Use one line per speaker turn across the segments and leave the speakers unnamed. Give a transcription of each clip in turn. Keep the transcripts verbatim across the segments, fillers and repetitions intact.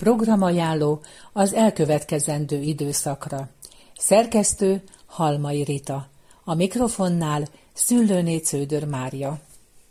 Programajánló az elkövetkezendő időszakra. Szerkesztő Halmai Rita. A mikrofonnál Szüllőné Cződör Mária.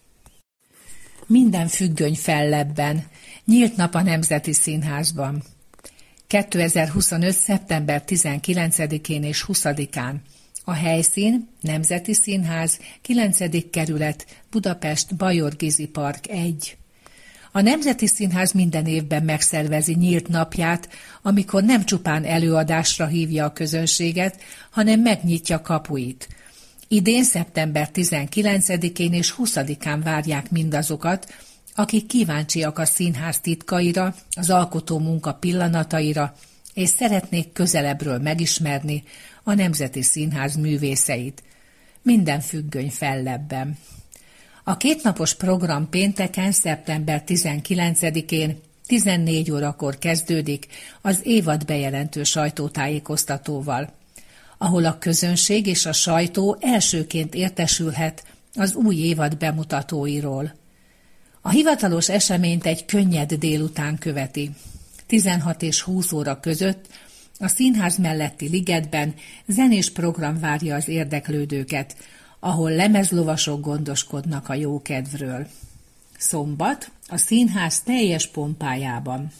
Minden függöny fellebben. Nyílt nap a Nemzeti Színházban. kétezer-huszonöt. szeptember tizenkilencedikén és huszadikán. A helyszín Nemzeti Színház, kilencedik kerület, Budapest, Bajor Gizi Park egy. A Nemzeti Színház minden évben megszervezi nyílt napját, amikor nem csupán előadásra hívja a közönséget, hanem megnyitja kapuit. Idén szeptember tizenkilencedikén és huszadikán várják mindazokat, akik kíváncsiak a színház titkaira, az alkotó munka pillanataira, és szeretnék közelebbről megismerni a Nemzeti Színház művészeit. Minden függöny fellebben. A kétnapos program pénteken, szeptember tizenkilencedikén tizennégy órakor kezdődik az évad bejelentő sajtótájékoztatóval, ahol a közönség és a sajtó elsőként értesülhet az új évad bemutatóiról. A hivatalos eseményt egy könnyed délután követi. tizenhat és húsz óra között a színház melletti ligetben zenés program várja az érdeklődőket, ahol lemezlovasok gondoskodnak a jókedvről. Szombat a színház teljes pompájában.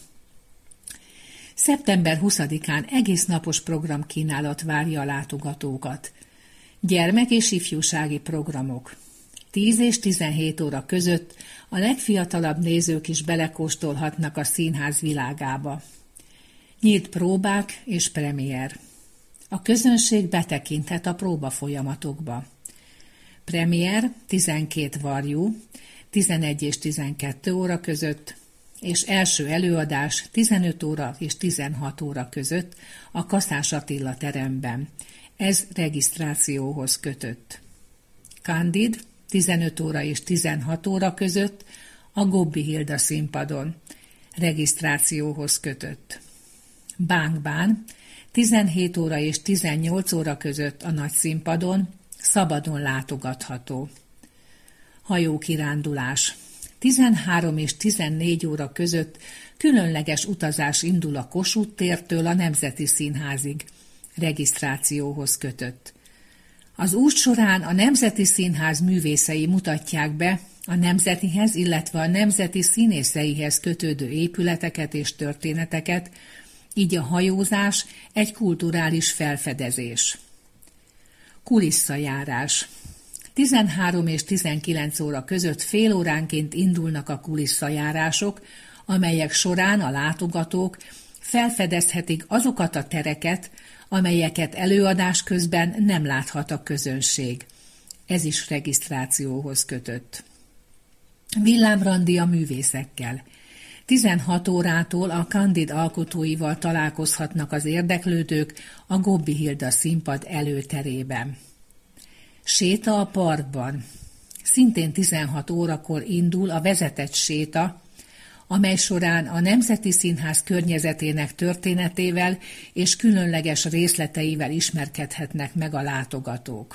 szeptember huszadikán egész napos programkínálat várja a látogatókat. Gyermek- és ifjúsági programok. tíz és tizenhét óra között a legfiatalabb nézők is belekóstolhatnak a színház világába. Nyílt próbák és premier. A közönség betekinthet a próbafolyamatokba. Premier tizenkét varjú, tizenegy és tizenkettő óra között, és első előadás tizenöt óra és tizenhat óra között a Kaszás Attila teremben. Ez regisztrációhoz kötött. Candid tizenöt óra és tizenhat óra között a Gobbi Hilda színpadon. Regisztrációhoz kötött. Bánk-bán tizenhét óra és tizennyolc óra között a nagy színpadon, szabadon látogatható. Hajókirándulás. tizenhárom és tizennégy óra között különleges utazás indul a Kossuth tértől a Nemzeti Színházig. Regisztrációhoz kötött. Az út során a Nemzeti Színház művészei mutatják be a nemzetihez, illetve a nemzeti színészeihez kötődő épületeket és történeteket, így a hajózás egy kulturális felfedezés. Kulisszajárás. tizenhárom és tizenkilenc óra között fél óránként indulnak a kulisszajárások, amelyek során a látogatók felfedezhetik azokat a tereket, amelyeket előadás közben nem láthat a közönség. Ez is regisztrációhoz kötött. Villámrandi a művészekkel. tizenhat órától a Candid alkotóival találkozhatnak az érdeklődők a Gobbi Hilda színpad előterében. Séta a parkban. Szintén tizenhat órakor indul a vezetett séta, amely során a Nemzeti Színház környezetének történetével és különleges részleteivel ismerkedhetnek meg a látogatók.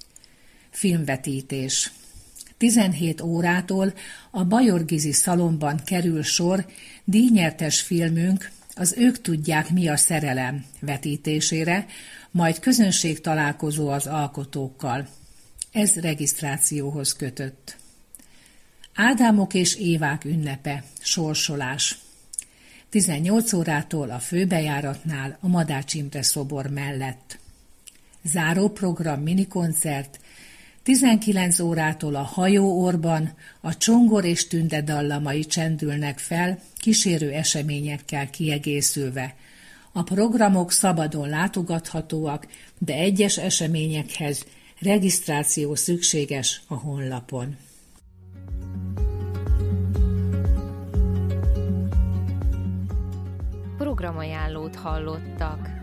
Filmvetítés. tizenhét órától a Bajor Gizi szalonban kerül sor díjnyertes filmünk, az Ők tudják, mi a szerelem vetítésére, majd közönség találkozó az alkotókkal. Ez regisztrációhoz kötött. Ádámok és Évák ünnepe, sorsolás. tizennyolc órától a főbejáratnál a Madács Imre szobor mellett. Záróprogram minikoncert, tizenkilenc órától a hajóorban a Csongor és Tünde dallamai csendülnek fel, kísérő eseményekkel kiegészülve. A programok szabadon látogathatóak, de egyes eseményekhez regisztráció szükséges a honlapon.
Programajánlót hallottak.